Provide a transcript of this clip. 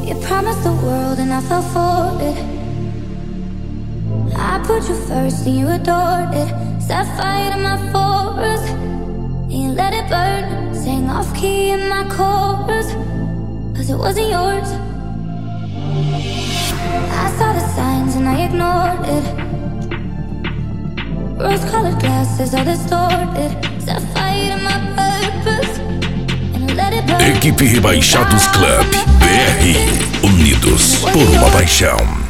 You promised the world and I fell for it. I put you first and you adored it. Set fire to my forest and you let it burn. Sang off key in my chorus, cause it wasn't yours. I saw the signs and I ignored it. Rose-colored glasses all distorted. Set fire to my purpose and I let it burn. Equipe Rebaixados Club BR, unidos por uma paixão.